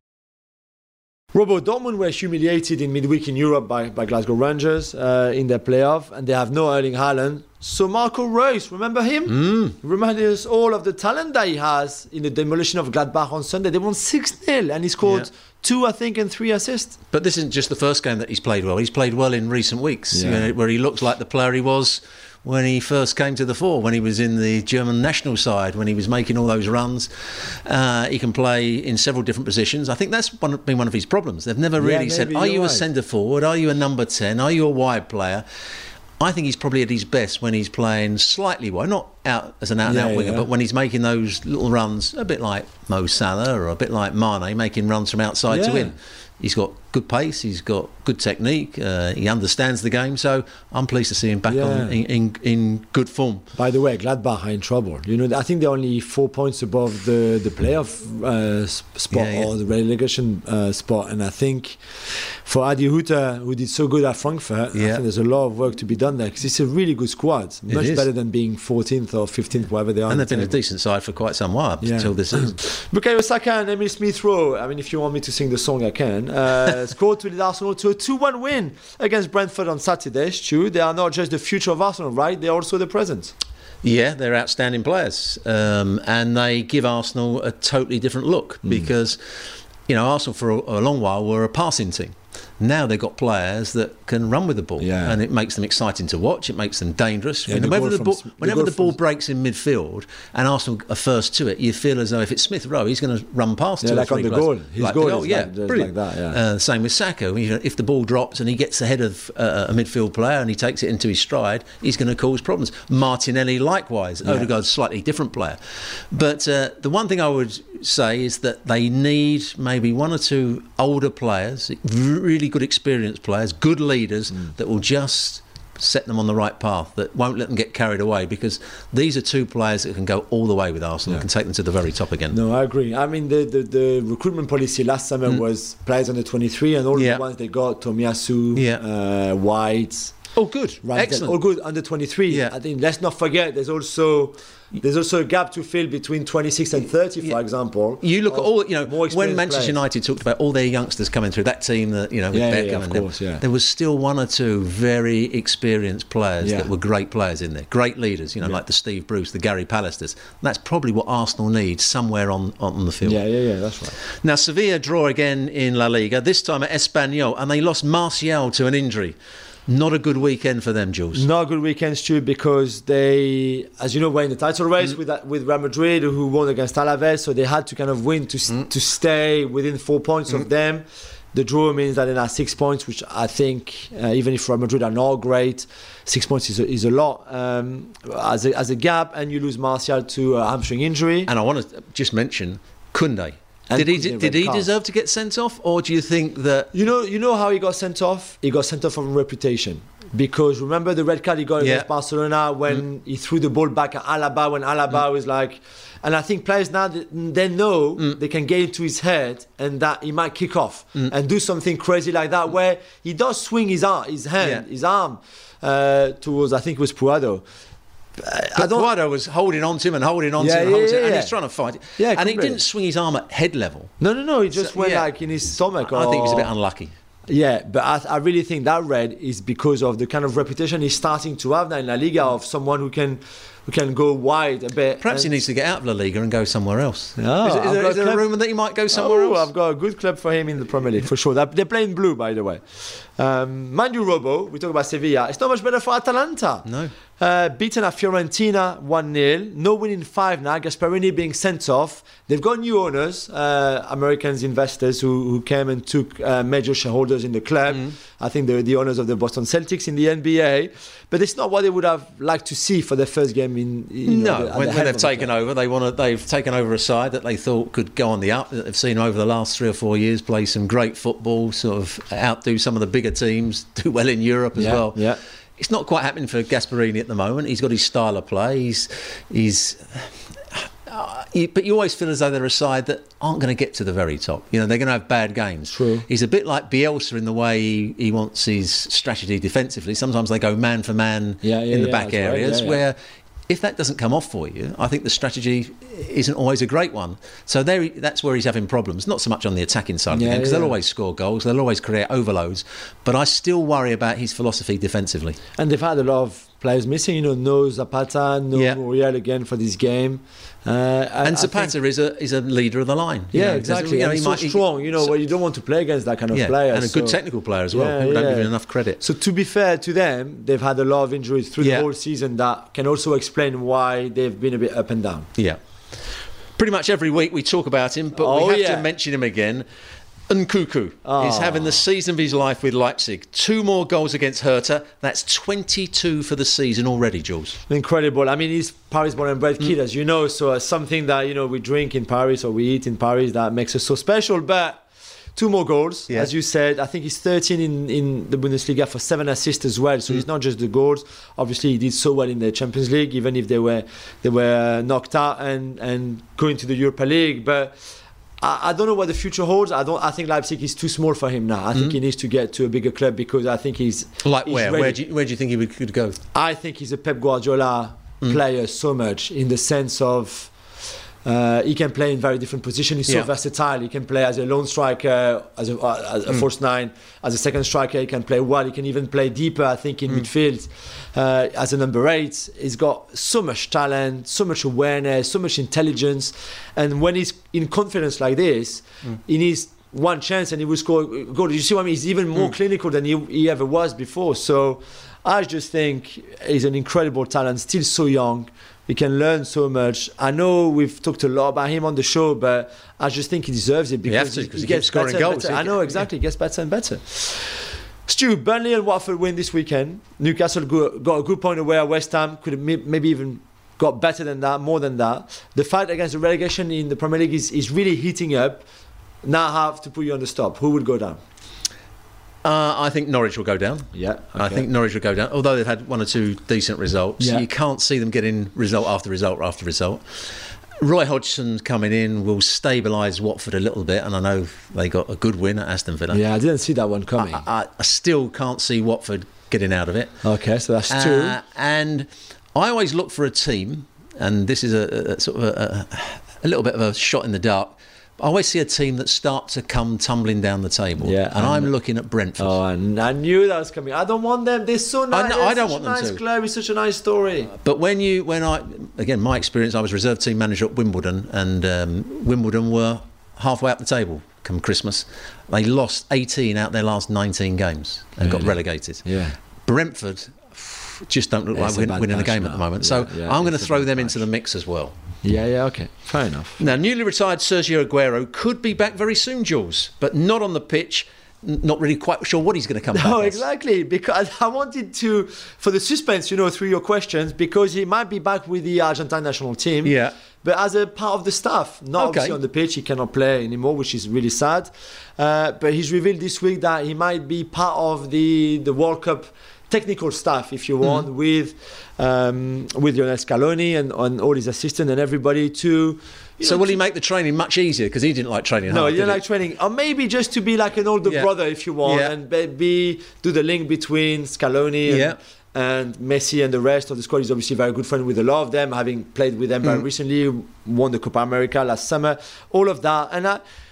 Robo, Dortmund were humiliated in midweek in Europe by Glasgow Rangers in their playoff, and they have no Erling Haaland. So Marco Reus, remember him? Reminded us all of the talent that he has in the demolition of Gladbach on Sunday. They won 6-0, and he scored 2, I think, and 3 assists. But this isn't just the first game that he's played well. He's played well in recent weeks, where he looks like the player he was when he first came to the fore, when he was in the German national side, when he was making all those runs. He can play in several different positions. I think that's been one of his problems. They've never really said, are you a centre forward? Are you a number 10? Are you a wide player? I think he's probably at his best when he's playing slightly wide, not out as an out-and-out winger, but when he's making those little runs, a bit like Mo Salah or a bit like Mane, making runs from outside to in. He's got good pace, he's got good technique, he understands the game, so I'm pleased to see him back on in good form. By the way, Gladbach are in trouble. I think they're only 4 points above the playoff spot or the relegation spot, and I think for Adi Hutter, who did so good at Frankfurt, I think there's a lot of work to be done there, because it's a really good squad, much better than being 14th or 15th, whatever they are. And they've been a decent side for quite some while, until this season. Bukayo Saka and Emil Smith-Rowe, I mean, if you want me to sing the song, I can. Scored to lead Arsenal to a 2-1 win against Brentford on Saturday. Stu, they are not just the future of Arsenal, right? They're also the present. Yeah, they're outstanding players, and they give Arsenal a totally different look because, Arsenal for a long while were a passing team. Now they've got players that can run with the ball, and it makes them exciting to watch. It makes them dangerous. Whenever the ball breaks in midfield and Arsenal are first to it, you feel as though if it's Smith Rowe, he's going to run past 2 or 3 on the goal. His goal is brilliant. Like that. Same with Saka. If the ball drops and he gets ahead of a midfield player and he takes it into his stride, he's going to cause problems. Martinelli likewise. Odegaard's a slightly different player. But the one thing I would say is that they need maybe 1 or 2 older players, really good experienced players, good leaders that will just set them on the right path, that won't let them get carried away, because these are 2 players that can go all the way with Arsenal and can take them to the very top again. No, I agree. I mean, the recruitment policy last summer was players under 23, and all the ones they got, Tomiyasu, White. Oh, good. Excellent. All good under 23. I think let's not forget there's also a gap to fill between 26 and 30, for example. You look at all, when Manchester United talked about all their youngsters coming through, that team that, with Beckham and course, there was still 1 or 2 very experienced players that were great players in there, great leaders, like the Steve Bruce, the Gary Pallisters. That's probably what Arsenal needs somewhere on the field. Yeah, that's right. Now, Sevilla draw again in La Liga, this time at Espanyol, and they lost Martial to an injury. Not a good weekend for them, Jules. Not a good weekend, Stu, because they, as you know, were in the title race with Real Madrid, who won against Alaves, so they had to kind of win to stay within 4 points of them. The draw means that they are 6 points, which I think, even if Real Madrid are not great, 6 points is a lot as a gap, and you lose Martial to a hamstring injury. And I want to just mention Koundé. Did he deserve to get sent off, or do you think that... You know how he got sent off? He got sent off from reputation. Because remember the red card he got against Barcelona when he threw the ball back at Alaba, when Alaba was like... And I think players now, they know they can get into his head and that he might kick off and do something crazy like that, where he does swing his arm towards, I think it was Puado. But Guado was holding on to him and holding on to him and he's trying to fight it. Yeah, and he completely. didn't swing his arm at head level. No. He just went like in his stomach. I think he was a bit unlucky. Yeah, but I really think that red is because of the kind of reputation he's starting to have now in La Liga of someone who can go wide a bit. Perhaps he needs to get out of La Liga and go somewhere else. Oh, is there a rumour that he might go somewhere else? I've got a good club for him in the Premier League, for sure. They're playing blue, by the way. Mind you, Robo, we talk about Sevilla. It's not much better for Atalanta. No. Beaten at Fiorentina 1-0. No winning 5 now. Gasperini being sent off. They've got new owners, Americans investors who came and took major shareholders in the club. I think they're the owners of the Boston Celtics in the NBA. But it's not what they would have liked to see for their first game when they've taken over. They've taken over a side that they thought could go on the up. That they've seen over the last 3 or 4 years play some great football, sort of outdo some of the bigger teams, do well in Europe as well. Yeah. It's not quite happening for Gasperini at the moment. He's got his style of play. But you always feel as though they're a side that aren't going to get to the very top. You know, they're going to have bad games. True. He's a bit like Bielsa in the way he wants his strategy defensively. Sometimes they go man for man in the back areas where if that doesn't come off for you, I think the strategy isn't always a great one. So that's where he's having problems. Not so much on the attacking side of the game, because they'll always score goals, they'll always create overloads. But I still worry about his philosophy defensively. And they've had a lot of players missing. No Zapata, no Muriel again for this game. And Zapata is a leader of the line. Yeah, exactly. And he's so strong. Where you don't want to play against that kind of player. And a good technical player as well. People don't give him enough credit. So to be fair to them, they've had a lot of injuries through the whole season that can also explain why they've been a bit up and down. Yeah. Pretty much every week we talk about him, but we have to mention him again. Nkunku is having the season of his life with Leipzig. 2 more goals against Hertha. That's 22 for the season already, Jules. Incredible. I mean, he's Paris-born and bred kid, as you know. So something that, we drink in Paris or we eat in Paris that makes us so special. But 2 more goals, as you said. I think he's 13 in the Bundesliga for 7 assists as well. So it's not just the goals. Obviously, he did so well in the Champions League, even if they were knocked out and going to the Europa League. But I don't know what the future holds. I think Leipzig is too small for him now. I think he needs to get to a bigger club because I think he's where? Ready. Where do you think he could go? I think he's a Pep Guardiola player so much in the sense of he can play in very different positions. He's so versatile. He can play as a lone striker, as a false 9, as a second striker. He can play well. He can even play deeper, I think, in midfield as a number 8. He's got so much talent, so much awareness, so much intelligence. And when he's in confidence like this, he needs one chance and he will score a goal. You see what I mean? He's even more clinical than he ever was before. So I just think he's an incredible talent, still so young. He can learn so much. I know we've talked a lot about him on the show, but I just think he deserves it because he gets scoring goals. I know, exactly. He gets better and better. Stu, Burnley and Watford win this weekend. Newcastle got a good point away at West Ham. Could have maybe even got better than that, more than that. The fight against the relegation in the Premier League is really heating up. Now I have to put you on the stop. Who would go down? I think Norwich will go down. Yeah, okay. I think Norwich will go down. Although they've had 1 or 2 decent results, you can't see them getting result after result after result. Roy Hodgson coming in will stabilise Watford a little bit, and I know they got a good win at Aston Villa. Yeah, I didn't see that one coming. I still can't see Watford getting out of it. Okay, so that's 2. And I always look for a team, and this is a sort of a little bit of a shot in the dark. I always see a team that starts to come tumbling down the table. Yeah, and I'm looking at Brentford. Oh, and I knew that was coming. I don't want them. They're so nice. I don't want them nice to. Club. It's such a nice story. But again, my experience, I was reserve team manager at Wimbledon, and Wimbledon were halfway up the table come Christmas. They lost 18 out of their last 19 games and got relegated. Yeah. Brentford just don't look like winning a game at the moment. So I'm going to throw them into the mix as well. Yeah, okay. Fair enough. Now, newly retired Sergio Aguero could be back very soon, Jules, but not on the pitch. Not really quite sure what he's going to come back as. No, exactly. Because I wanted to, for the suspense, through your questions, because he might be back with the Argentine national team. Yeah. But as a part of the staff, not obviously on the pitch, he cannot play anymore, which is really sad. But he's revealed this week that he might be part of the World Cup technical staff, if you want, with Lionel Scaloni and all his assistants and everybody to. So will he make the training much easier? Because he didn't like training hard. No, he didn't like training. Or maybe just to be like an older brother, if you want, and do the link between Scaloni And Messi and the rest of the squad is obviously very good friend with a lot of them, having played with them very recently, won the Copa America last summer, all of that. And,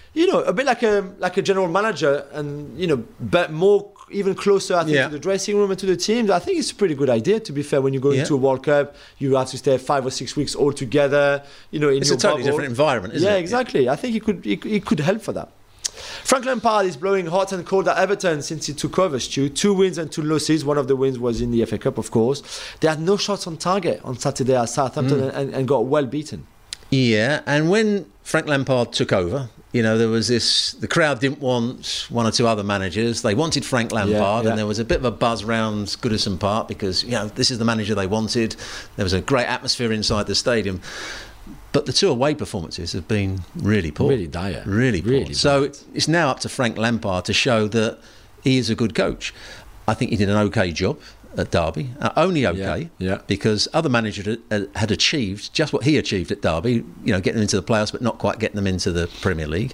a bit like a general manager and, but more even closer, I think, to the dressing room and to the teams. I think it's a pretty good idea, to be fair. When you go into a World Cup, you have to stay 5 or 6 weeks all together, in it's your a totally bubble. different environment, isn't it? Yeah, exactly. I think it could help for that. Frank Lampard is blowing hot and cold at Everton since he took over, Stu. 2 wins and 2 losses. One of the wins was in the FA Cup, of course. They had no shots on target on Saturday at Southampton and got well beaten. Yeah, and when Frank Lampard took over, there was the crowd didn't want one or two other managers. They wanted Frank Lampard, and there was a bit of a buzz around Goodison Park because, this is the manager they wanted. There was a great atmosphere inside the stadium. But the 2 away performances have been really poor. Really dire. Really poor. Really so bad. it's now up to Frank Lampard to show that he is a good coach. I think he did an okay job at Derby. Only okay, because other managers had achieved just what he achieved at Derby, getting them into the playoffs but not quite getting them into the Premier League.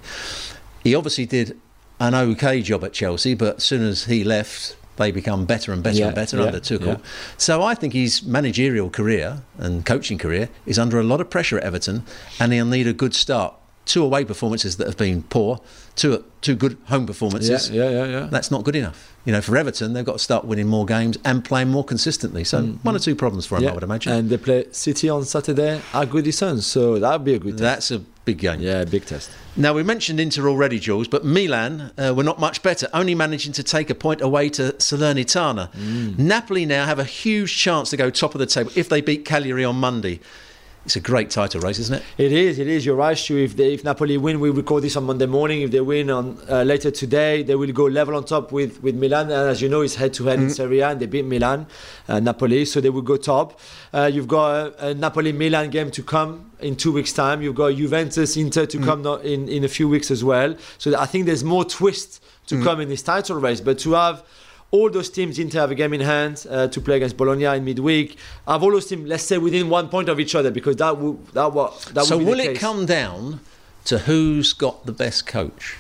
He obviously did an okay job at Chelsea, but as soon as he left, they become better and better and better under Tuchel. Yeah. So I think his managerial career and coaching career is under a lot of pressure at Everton, and he'll need a good start. 2 away performances that have been poor, two good home performances. Yeah. That's not good enough. For Everton, they've got to start winning more games and playing more consistently. So 1 or 2 problems for him, I would imagine. And they play City on Saturday at Goodison, so that would be a good test. That's a big game. Yeah, big test. Now, we mentioned Inter already, Jules, but Milan were not much better, only managing to take a point away to Salernitana. Napoli now have a huge chance to go top of the table if they beat Cagliari on Monday. It's a great title race, isn't it? It is. You're right, Stu. If Napoli win, we record this on Monday morning. If they win on later today, they will go level on top with Milan. And as you know, it's head-to-head in Serie A, and they beat Milan, Napoli, so they will go top. You've got a Napoli-Milan game to come in 2 weeks' time. You've got Juventus-Inter to come in a few weeks as well. So I think there's more twists to come in this title race. But to have all those teams, Inter have a game in hand to play against Bologna in midweek. Have all those teams, let's say, within 1 point of each other, because that would be the case. So will it come down to who's got the best coach?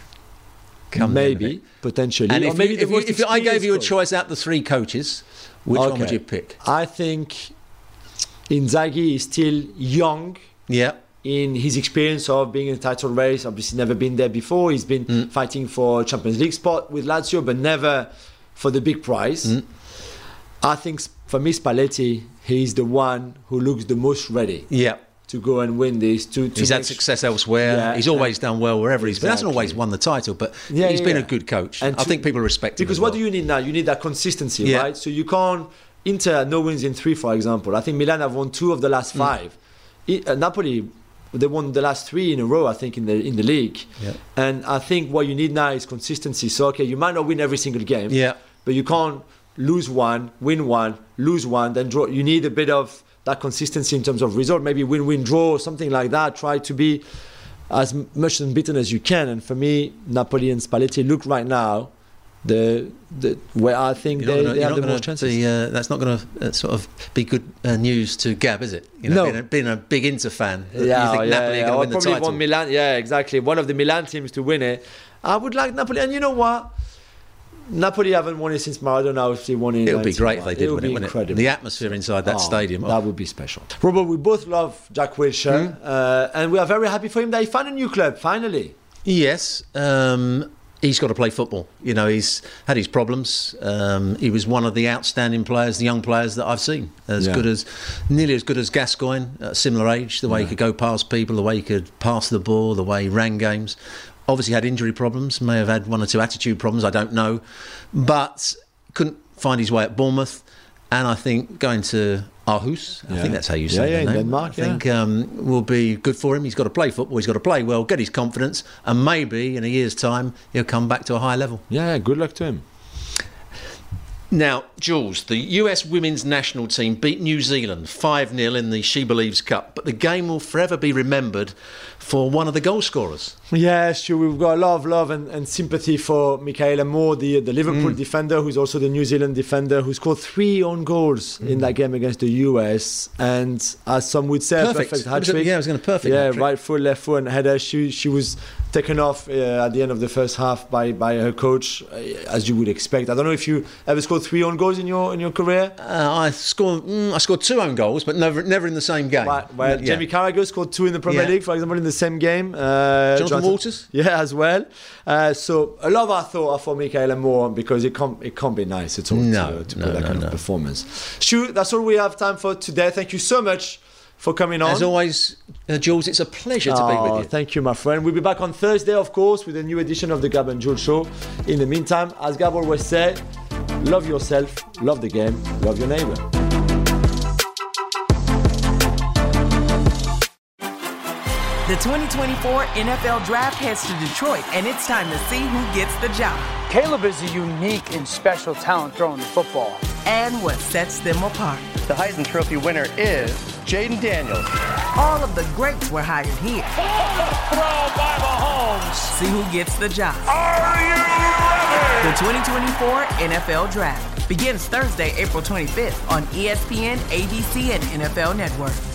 Maybe, potentially. And or maybe if I gave you a coach. choice out the 3 coaches, which one would you pick? I think Inzaghi is still young. Yeah. In his experience of being in a title race, obviously never been there before. He's been fighting for Champions League spot with Lazio, but never for the big prize. I think for me, Spalletti, he's the one who looks the most ready to go and win this. He's had success elsewhere. Yeah, he's always done well wherever he's been. He hasn't Exactly. always won the title, but he's been a good coach. And I think people respect him. Because what do you need now? You need that consistency, right? So you can't... Inter had no wins in 3, for example. I think Milan have won 2 of the last 5. Napoli, they won the last 3 in a row, I think, in the league. Yeah. And I think what you need now is consistency. So, okay, you might not win every single game, but you can't lose 1, win 1, lose 1, then draw. You need a bit of that consistency in terms of result. Maybe win, draw, something like that. Try to be as much unbeaten as you can. And for me, Napoli and Spalletti look right now where I think they have the most chances. That's not going to sort of be good news to Gab, is it? Being a big Inter fan, you think Napoli are going to win the probably title. want Milan. Yeah, exactly. One of the Milan teams to win it. I would like Napoli, and you know what? Napoli haven't won it since Maradona actually won it. It would be great if they did win it, wouldn't incredible. it? The atmosphere inside that stadium. That would be special. Robert, we both love Jack Wilshere, and we are very happy for him that he found a new club, finally. Yes. He's got to play football. He's had his problems. He was one of the outstanding players, the young players that I've seen. Nearly as good as Gascoigne, at a similar age, the way he could go past people, the way he could pass the ball, the way he ran games. Obviously had injury problems, may have had 1 or 2 attitude problems, I don't know. But couldn't find his way at Bournemouth. And I think going to Aarhus, I think that's how you say that in name. Denmark, I think will be good for him. He's got to play football, he's got to play well, get his confidence, and maybe in a year's time he'll come back to a high level. Yeah, good luck to him. Now, Jules, the US women's national team beat New Zealand 5-0 in the She Believes Cup, but the game will forever be remembered for one of the goal scorers. Yeah, sure. We've got a lot of love and sympathy for Michaela Moore, the Liverpool defender, who's also the New Zealand defender, who scored 3 own goals in that game against the US. And as some would say, Perfect hat trick. Yeah, it was going to perfect. Yeah, hat-trick. right foot, left foot, and header. She was taken off at the end of the first half by her coach, as you would expect. I don't know if you ever scored 3 own goals in your career. I scored 2 own goals, but never in the same game. Right, well, yeah. Jamie Carragher scored 2 in the Premier League, for example, in the same game. Jonathan Walters, as well. So a lot of our thought are for Michaela Moore, because it can't be nice at all to put that kind of performance. Stu, that's all we have time for today. Thank you so much for coming on. As always, Jules, it's a pleasure to be with you. Thank you, my friend. We'll be back on Thursday, of course, with a new edition of the Gab and Jules Show. In the meantime, as Gab always said, love yourself, love the game, love your neighbor. The 2024 NFL Draft heads to Detroit, and it's time to see who gets the job. Caleb is a unique and special talent throwing the football. And what sets them apart. The Heisman Trophy winner is Jaden Daniels. All of the greats were hired here. Throw by Mahomes. See who gets the job. Are you ready? The 2024 NFL Draft begins Thursday, April 25th on ESPN, ABC, and NFL Network.